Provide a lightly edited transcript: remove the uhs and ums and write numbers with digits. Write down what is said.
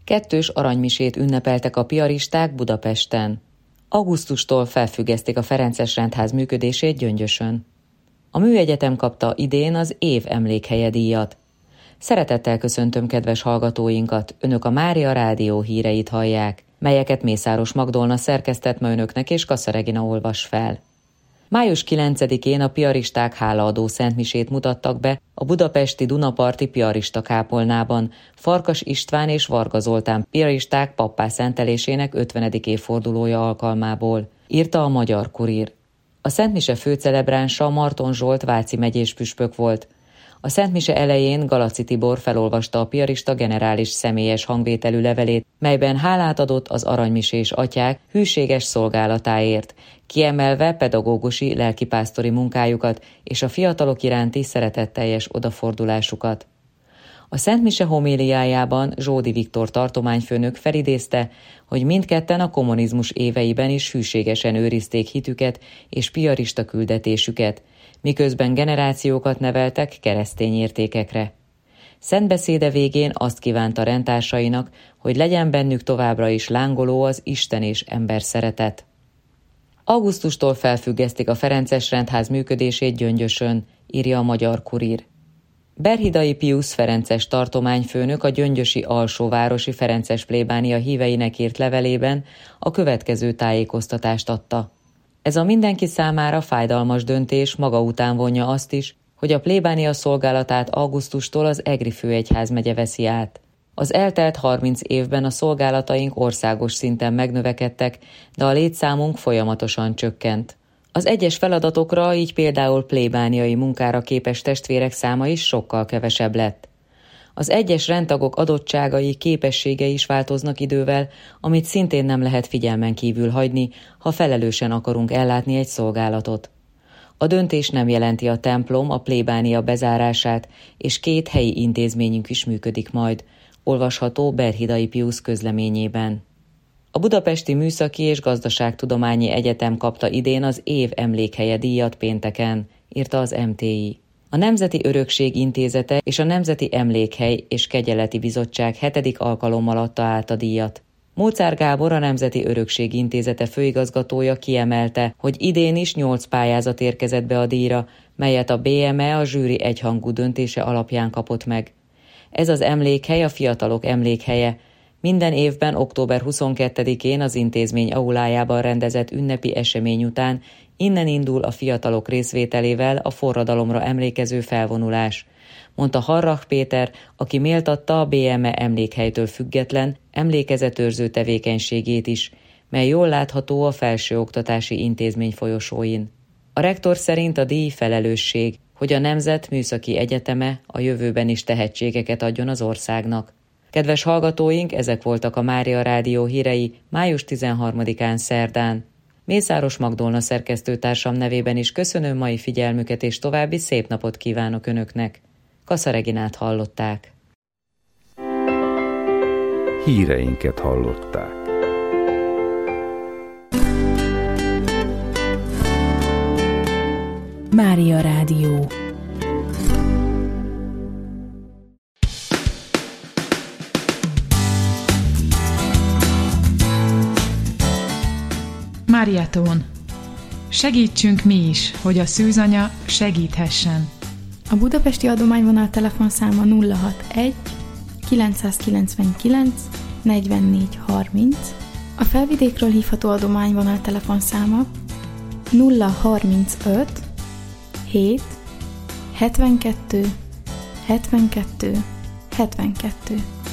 Kettős aranymisét ünnepeltek a piaristák Budapesten. Augusztustól felfüggesztik a ferences rendház működését Gyöngyösön. A Műegyetem kapta idén az év emlékhelye díjat. Szeretettel köszöntöm kedves hallgatóinkat, önök a Mária Rádió híreit hallják, melyeket Mészáros Magdolna szerkesztett ma önöknek és Kassa Regina olvas fel. Május 9-én a piaristák hálaadó szentmisét mutattak be a budapesti Dunaparti piarista kápolnában, Farkas István és Varga Zoltán piaristák pappá szentelésének 50. évfordulója alkalmából, írta a Magyar Kurír. A szentmise főcelebránsa Marton Zsolt váci megyés püspök volt. A szentmise elején Galaci Tibor felolvasta a piarista generális személyes hangvételű levelét, melyben hálát adott az aranymisés atyák hűséges szolgálatáért, kiemelve pedagógusi lelkipásztori munkájukat és a fiatalok iránti szeretetteljes odafordulásukat. A szentmise homéliájában Zsódi Viktor tartományfőnök felidézte, hogy mindketten a kommunizmus éveiben is hűségesen őrizték hitüket és piarista küldetésüket, miközben generációkat neveltek keresztény értékekre. Szentbeszéde végén azt kívánta rendtársainak, hogy legyen bennük továbbra is lángoló az Isten és ember szeretet. Augusztustól felfüggesztik a ferences rendház működését Gyöngyösön, írja a Magyar Kurír. Berhidai Piusz ferences tartományfőnök a gyöngyösi alsóvárosi ferences plébánia híveinek írt levelében a következő tájékoztatást adta. Ez a mindenki számára fájdalmas döntés maga után vonja azt is, hogy a plébánia szolgálatát augusztustól az Egri főegyházmegye veszi át. Az eltelt 30 évben a szolgálataink országos szinten megnövekedtek, de a létszámunk folyamatosan csökkent. Az egyes feladatokra, így például plébániai munkára képes testvérek száma is sokkal kevesebb lett. Az egyes rendtagok adottságai, képességei is változnak idővel, amit szintén nem lehet figyelmen kívül hagyni, ha felelősen akarunk ellátni egy szolgálatot. A döntés nem jelenti a templom, a plébánia bezárását, és 2 helyi intézményünk is működik majd, olvasható Berhidai Piusz közleményében. A Budapesti Műszaki és Gazdaságtudományi Egyetem kapta idén az év emlékhelye díjat pénteken, írta az MTI. A Nemzeti Örökség Intézete és a Nemzeti Emlékhely és Kegyeleti Bizottság 7. alkalommal adta át a díjat. Mozár Gábor, a Nemzeti Örökség Intézete főigazgatója kiemelte, hogy idén is 8 pályázat érkezett be a díjra, melyet a BME a zsűri egyhangú döntése alapján kapott meg. Ez az emlékhely a fiatalok emlékhelye. Minden évben október 22-én az intézmény aulájában rendezett ünnepi esemény után innen indul a fiatalok részvételével a forradalomra emlékező felvonulás, mondta Harrach Péter, aki méltatta a BME emlékhelytől független emlékezetőrző tevékenységét is, mely jól látható a felsőoktatási intézmény folyosóin. A rektor szerint a díj felelősség, hogy a Nemzet Műszaki Egyeteme a jövőben is tehetségeket adjon az országnak. Kedves hallgatóink, ezek voltak a Mária Rádió hírei május 13-án szerdán. Mészáros Magdolna szerkesztőtársam nevében is köszönöm mai figyelmüket, és további szép napot kívánok önöknek. Kassa Reginát hallották. Híreinket hallották. Mária Rádió. Máriátón. Segítsünk mi is, hogy a szűzanya segíthessen. A budapesti adományvonal telefonszáma 061 999 44 30. A felvidékről hívható adományvonal telefonszáma 035 7 72 72 72.